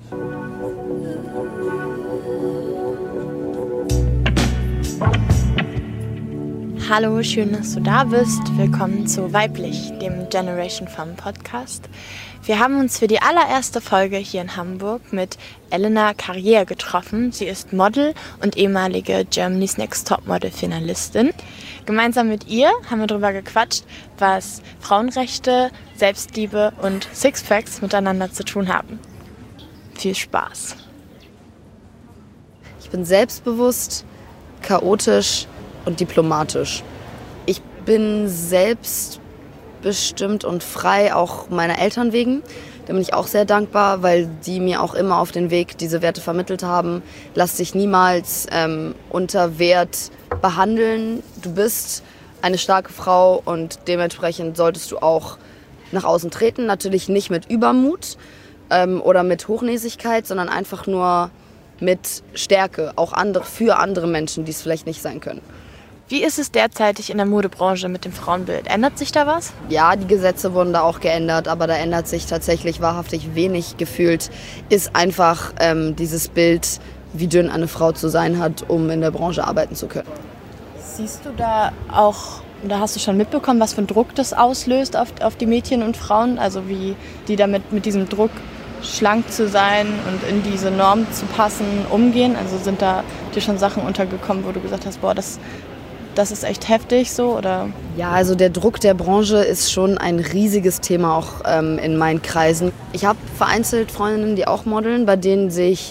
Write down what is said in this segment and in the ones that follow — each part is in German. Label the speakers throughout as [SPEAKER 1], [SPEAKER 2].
[SPEAKER 1] Hallo, schön, dass du da bist. Willkommen zu Weiblich, dem Generation Femme Podcast. Wir haben uns für die allererste Folge hier in Hamburg mit Elena Carrière getroffen. Sie ist Model und ehemalige Germany's Next Topmodel Finalistin. Gemeinsam mit ihr haben wir darüber gequatscht, was Frauenrechte, Selbstliebe und Sixpacks miteinander zu tun haben. Viel Spaß.
[SPEAKER 2] Ich bin selbstbewusst, chaotisch und diplomatisch. Ich bin selbstbestimmt und frei, auch meiner Eltern wegen. Da bin ich auch sehr dankbar, weil die mir auch immer auf den Weg diese Werte vermittelt haben. Lass dich niemals unter Wert behandeln. Du bist eine starke Frau und dementsprechend solltest du auch nach außen treten. Natürlich nicht mit Übermut oder mit Hochnäsigkeit, sondern einfach nur mit Stärke, auch für andere Menschen, die es vielleicht nicht sein können.
[SPEAKER 1] Wie ist es derzeitig in der Modebranche mit dem Frauenbild? Ändert sich da was?
[SPEAKER 2] Ja, die Gesetze wurden da auch geändert, aber da ändert sich tatsächlich wahrhaftig wenig. Gefühlt ist einfach dieses Bild, wie dünn eine Frau zu sein hat, um in der Branche arbeiten zu können.
[SPEAKER 1] Siehst du da auch, oder hast du schon mitbekommen, was für einen Druck das auslöst auf die Mädchen und Frauen? Also wie die damit mit diesem Druck, schlank zu sein und in diese Norm zu passen, umgehen? Also sind da dir schon Sachen untergekommen, wo du gesagt hast, boah, das ist echt heftig so, oder?
[SPEAKER 2] Ja, also der Druck der Branche ist schon ein riesiges Thema auch in meinen Kreisen. Ich habe vereinzelt Freundinnen, die auch modeln, bei denen sehe ich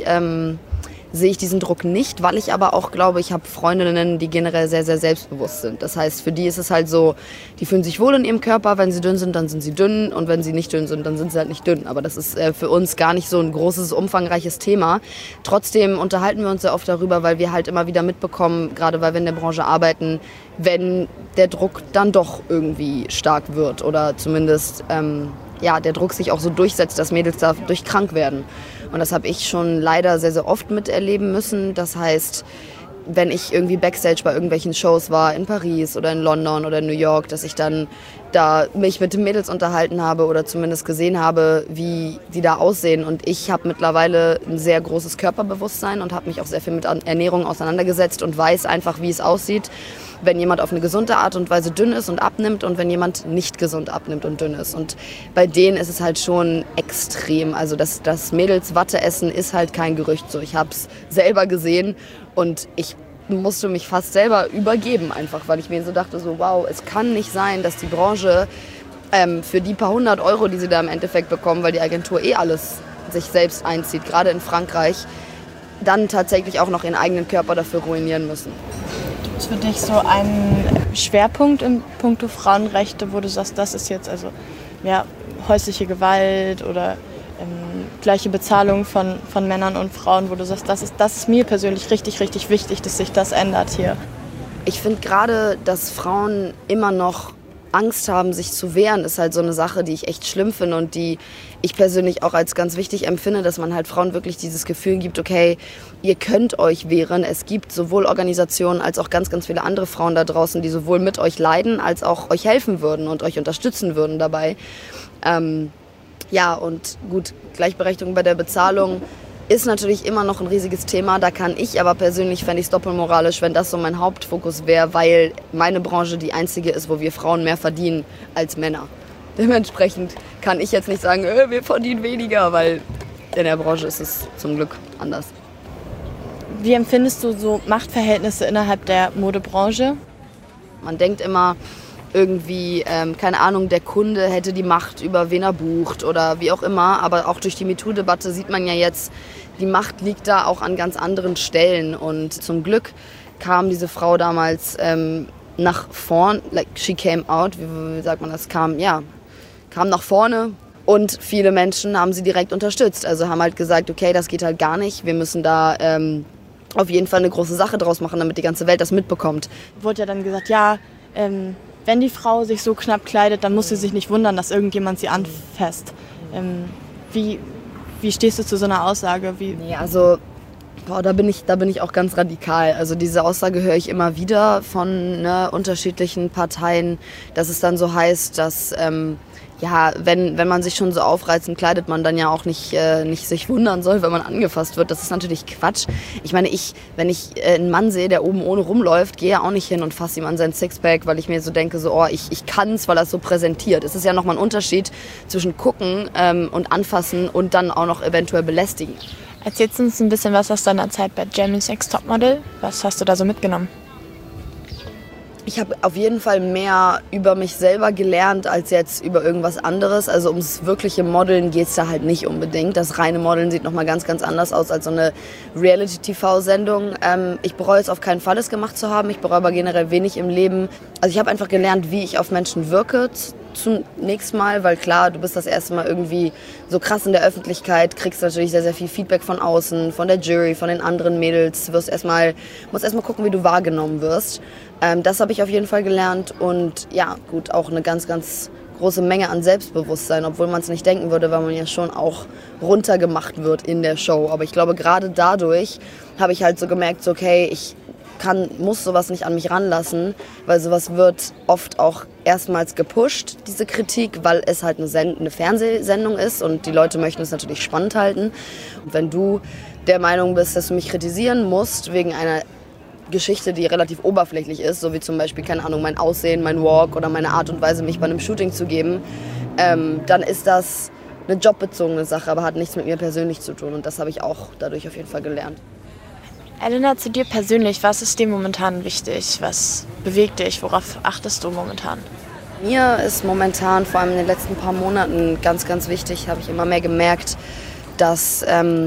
[SPEAKER 2] diesen Druck nicht, weil ich aber auch glaube, ich habe Freundinnen, die generell sehr, sehr selbstbewusst sind. Das heißt, für die ist es halt so, die fühlen sich wohl in ihrem Körper, wenn sie dünn sind, dann sind sie dünn und wenn sie nicht dünn sind, dann sind sie halt nicht dünn. Aber das ist für uns gar nicht so ein großes, umfangreiches Thema. Trotzdem unterhalten wir uns sehr oft darüber, weil wir halt immer wieder mitbekommen, gerade weil wir in der Branche arbeiten, wenn der Druck dann doch irgendwie stark wird oder zumindest der Druck sich auch so durchsetzt, dass Mädels dadurch krank werden. Und das habe ich schon leider sehr, sehr oft miterleben müssen. Das heißt, wenn ich irgendwie Backstage bei irgendwelchen Shows war, in Paris oder in London oder in New York, dass ich dann da mich mit den Mädels unterhalten habe oder zumindest gesehen habe, wie die da aussehen. Und ich habe mittlerweile ein sehr großes Körperbewusstsein und habe mich auch sehr viel mit Ernährung auseinandergesetzt und weiß einfach, wie es aussieht, wenn jemand auf eine gesunde Art und Weise dünn ist und abnimmt und wenn jemand nicht gesund abnimmt und dünn ist. Und bei denen ist es halt schon extrem. Also das Mädels Watte essen ist halt kein Gerücht so. Ich habe es selber gesehen und ich musste mich fast selber übergeben einfach, weil ich mir so dachte, so wow, es kann nicht sein, dass die Branche für die paar 100 Euro, die sie da im Endeffekt bekommen, weil die Agentur alles sich selbst einzieht, gerade in Frankreich, dann tatsächlich auch noch ihren eigenen Körper dafür ruinieren müssen.
[SPEAKER 1] Gibt es für dich so einen Schwerpunkt in puncto Frauenrechte, wo du sagst, das ist jetzt also häusliche Gewalt oder gleiche Bezahlung von Männern und Frauen, wo du sagst, das ist mir persönlich richtig, richtig wichtig, dass sich das ändert hier?
[SPEAKER 2] Ich finde gerade, dass Frauen immer noch Angst haben, sich zu wehren, ist halt so eine Sache, die ich echt schlimm finde und die ich persönlich auch als ganz wichtig empfinde, dass man halt Frauen wirklich dieses Gefühl gibt, okay, ihr könnt euch wehren. Es gibt sowohl Organisationen als auch ganz, ganz viele andere Frauen da draußen, die sowohl mit euch leiden, als auch euch helfen würden und euch unterstützen würden dabei. Und gut, Gleichberechtigung bei der Bezahlung ist natürlich immer noch ein riesiges Thema. Da kann ich aber persönlich, fände ich es doppelmoralisch, wenn das so mein Hauptfokus wäre, weil meine Branche die einzige ist, wo wir Frauen mehr verdienen als Männer. Dementsprechend kann ich jetzt nicht sagen, wir verdienen weniger, weil in der Branche ist es zum Glück anders.
[SPEAKER 1] Wie empfindest du so Machtverhältnisse innerhalb der Modebranche?
[SPEAKER 2] Man denkt immer, irgendwie, keine Ahnung, der Kunde hätte die Macht über wen er bucht oder wie auch immer. Aber auch durch die MeToo-Debatte sieht man ja jetzt, die Macht liegt da auch an ganz anderen Stellen. Und zum Glück kam diese Frau damals nach vorn, like she came out, wie sagt man das, kam nach vorne. Und viele Menschen haben sie direkt unterstützt. Also haben halt gesagt, okay, das geht halt gar nicht. Wir müssen da auf jeden Fall eine große Sache draus machen, damit die ganze Welt das mitbekommt.
[SPEAKER 1] Wurde ja dann gesagt, wenn die Frau sich so knapp kleidet, dann muss sie sich nicht wundern, dass irgendjemand sie anfasst. Wie stehst du zu so einer Aussage?
[SPEAKER 2] Nee, also Boah, da bin ich auch ganz radikal. Also diese Aussage höre ich immer wieder von unterschiedlichen Parteien, dass es dann so heißt, dass wenn man sich schon so aufreizend kleidet, man dann ja auch nicht sich wundern soll, wenn man angefasst wird. Das ist natürlich Quatsch. Ich meine, wenn ich einen Mann sehe, der oben ohne rumläuft, gehe ja auch nicht hin und fasse ihm an sein Sixpack, weil ich mir so denke, ich kann's, weil er es so präsentiert. Es ist ja nochmal ein Unterschied zwischen gucken und anfassen und dann auch noch eventuell belästigen.
[SPEAKER 1] Erzählst du uns ein bisschen was aus deiner Zeit bei Germany's Next Topmodel? Was hast du da so mitgenommen?
[SPEAKER 2] Ich habe auf jeden Fall mehr über mich selber gelernt als jetzt über irgendwas anderes. Also ums wirkliche Modeln geht es da halt nicht unbedingt. Das reine Modeln sieht nochmal ganz, ganz anders aus als so eine Reality-TV-Sendung. Ich bereue es auf keinen Fall, es gemacht zu haben. Ich bereue aber generell wenig im Leben. Also ich habe einfach gelernt, wie ich auf Menschen wirke zunächst mal, weil klar, du bist das erste Mal irgendwie so krass in der Öffentlichkeit, kriegst natürlich sehr, sehr viel Feedback von außen, von der Jury, von den anderen Mädels, musst erstmal gucken, wie du wahrgenommen wirst. Das habe ich auf jeden Fall gelernt und ja, gut, auch eine ganz, ganz große Menge an Selbstbewusstsein, obwohl man es nicht denken würde, weil man ja schon auch runtergemacht wird in der Show. Aber ich glaube, gerade dadurch habe ich halt so gemerkt, okay, ich muss sowas nicht an mich ranlassen, weil sowas wird oft auch erstmals gepusht, diese Kritik, weil es halt eine Fernsehsendung ist und die Leute möchten es natürlich spannend halten. Und wenn du der Meinung bist, dass du mich kritisieren musst wegen einer Geschichte, die relativ oberflächlich ist, so wie zum Beispiel, keine Ahnung, mein Aussehen, mein Walk oder meine Art und Weise, mich bei einem Shooting zu geben, dann ist das eine jobbezogene Sache, aber hat nichts mit mir persönlich zu tun und das habe ich auch dadurch auf jeden Fall gelernt.
[SPEAKER 1] Elena, zu dir persönlich, was ist dir momentan wichtig? Was bewegt dich? Worauf achtest du momentan?
[SPEAKER 2] Mir ist momentan, vor allem in den letzten paar Monaten, ganz, ganz wichtig, habe ich immer mehr gemerkt, dass,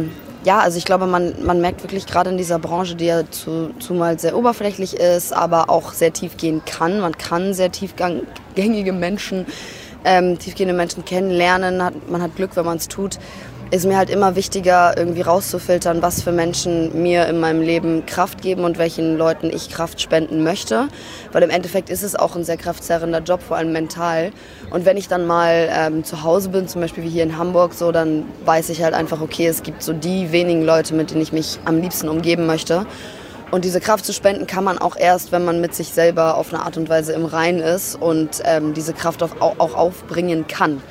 [SPEAKER 2] also ich glaube, man merkt wirklich gerade in dieser Branche, die ja zumal sehr oberflächlich ist, aber auch sehr tief gehen kann. Man kann sehr tiefgängige Menschen, tiefgehende Menschen kennenlernen. Man hat Glück, wenn man es tut. Ist mir halt immer wichtiger, irgendwie rauszufiltern, was für Menschen mir in meinem Leben Kraft geben und welchen Leuten ich Kraft spenden möchte. Weil im Endeffekt ist es auch ein sehr kraftzerrender Job, vor allem mental. Und wenn ich dann mal zu Hause bin, zum Beispiel wie hier in Hamburg, so, dann weiß ich halt einfach, okay, es gibt so die wenigen Leute, mit denen ich mich am liebsten umgeben möchte. Und diese Kraft zu spenden kann man auch erst, wenn man mit sich selber auf eine Art und Weise im Reinen ist und diese Kraft auch aufbringen kann.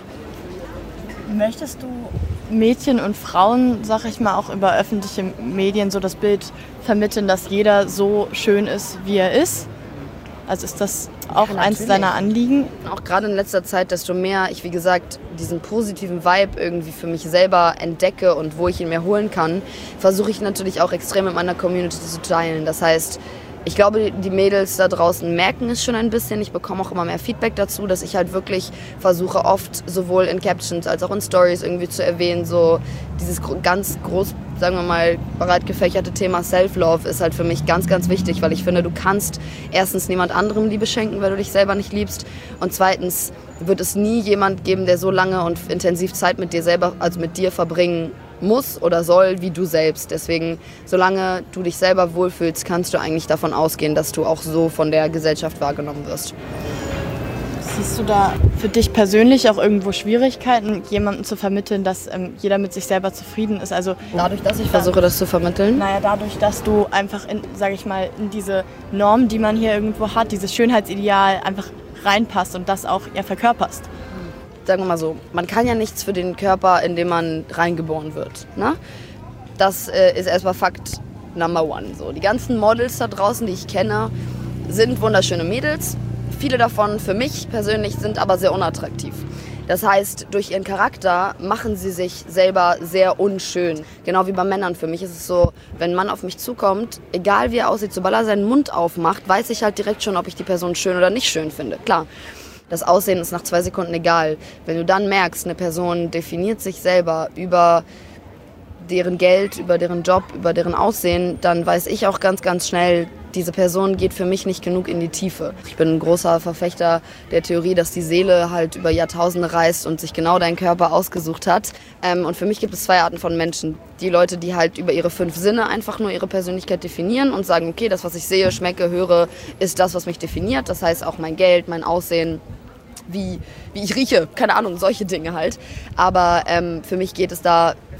[SPEAKER 1] Möchtest du Mädchen und Frauen, sag ich mal, auch über öffentliche Medien so das Bild vermitteln, dass jeder so schön ist, wie er ist? Also ist das auch eins deiner Anliegen?
[SPEAKER 2] Auch gerade in letzter Zeit, desto mehr ich, wie gesagt, diesen positiven Vibe irgendwie für mich selber entdecke und wo ich ihn mir holen kann, versuche ich natürlich auch extrem mit meiner Community zu teilen. Das heißt, ich glaube, die Mädels da draußen merken es schon ein bisschen. Ich bekomme auch immer mehr Feedback dazu, dass ich halt wirklich versuche, oft sowohl in Captions als auch in Stories irgendwie zu erwähnen, so dieses ganz groß, sagen wir mal, breit gefächerte Thema Self-Love ist halt für mich ganz, ganz wichtig, weil ich finde, du kannst erstens niemand anderem Liebe schenken, weil du dich selber nicht liebst, und zweitens wird es nie jemand geben, der so lange und intensiv Zeit mit dir selber, also mit dir verbringen muss oder soll, wie du selbst. Deswegen, solange du dich selber wohlfühlst, kannst du eigentlich davon ausgehen, dass du auch so von der Gesellschaft wahrgenommen wirst.
[SPEAKER 1] Siehst du da für dich persönlich auch irgendwo Schwierigkeiten, jemandem zu vermitteln, dass jeder mit sich selber zufrieden ist? Also
[SPEAKER 2] dadurch, dass ich versuche, das zu vermitteln?
[SPEAKER 1] Naja, dadurch, dass du einfach in diese Norm, die man hier irgendwo hat, dieses Schönheitsideal einfach reinpasst und das auch verkörperst.
[SPEAKER 2] Sagen wir mal so, man kann ja nichts für den Körper, in dem man reingeboren wird. Ne? Das ist erstmal Fakt Number One. So, die ganzen Models da draußen, die ich kenne, sind wunderschöne Mädels. Viele davon für mich persönlich sind aber sehr unattraktiv. Das heißt, durch ihren Charakter machen sie sich selber sehr unschön. Genau wie bei Männern. Für mich ist es so, wenn ein Mann auf mich zukommt, egal wie er aussieht, sobald er seinen Mund aufmacht, weiß ich halt direkt schon, ob ich die Person schön oder nicht schön finde. Klar. Das Aussehen ist nach 2 Sekunden egal. Wenn du dann merkst, eine Person definiert sich selber über deren Geld, über deren Job, über deren Aussehen, dann weiß ich auch ganz, ganz schnell, diese Person geht für mich nicht genug in die Tiefe. Ich bin ein großer Verfechter der Theorie, dass die Seele halt über Jahrtausende reist und sich genau deinen Körper ausgesucht hat. Und für mich gibt es 2 Arten von Menschen. Die Leute, die halt über ihre 5 Sinne einfach nur ihre Persönlichkeit definieren und sagen, okay, das, was ich sehe, schmecke, höre, ist das, was mich definiert. Das heißt auch mein Geld, mein Aussehen, wie ich rieche, keine Ahnung, solche Dinge halt. Aber für mich geht es da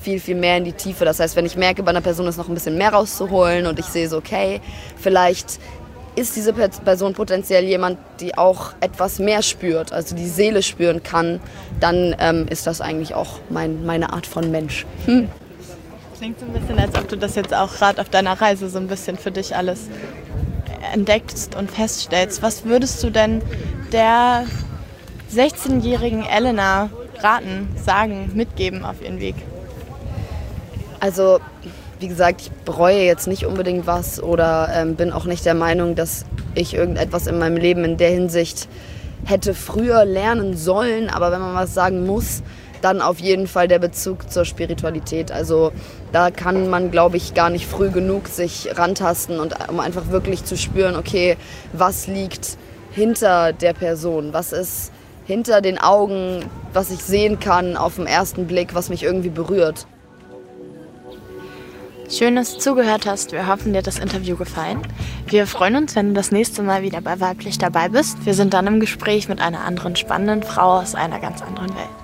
[SPEAKER 2] viel, viel mehr in die Tiefe. Das heißt, wenn ich merke, bei einer Person ist noch ein bisschen mehr rauszuholen und ich sehe so, okay, vielleicht ist diese Person potenziell jemand, die auch etwas mehr spürt, also die Seele spüren kann, dann ist das eigentlich auch meine Art von Mensch.
[SPEAKER 1] Klingt so ein bisschen, als ob du das jetzt auch gerade auf deiner Reise so ein bisschen für dich alles entdeckst und feststellst. Was würdest du denn der 16-jährigen Elena raten, sagen, mitgeben auf ihren Weg?
[SPEAKER 2] Also, wie gesagt, ich bereue jetzt nicht unbedingt was oder bin auch nicht der Meinung, dass ich irgendetwas in meinem Leben in der Hinsicht hätte früher lernen sollen. Aber wenn man was sagen muss, dann auf jeden Fall der Bezug zur Spiritualität. Also da kann man, glaube ich, gar nicht früh genug sich rantasten, und um einfach wirklich zu spüren, okay, was liegt hinter der Person, was ist hinter den Augen, was ich sehen kann auf den ersten Blick, was mich irgendwie berührt.
[SPEAKER 1] Schön, dass du zugehört hast. Wir hoffen, dir hat das Interview gefallen. Wir freuen uns, wenn du das nächste Mal wieder bei Weiblich dabei bist. Wir sind dann im Gespräch mit einer anderen spannenden Frau aus einer ganz anderen Welt.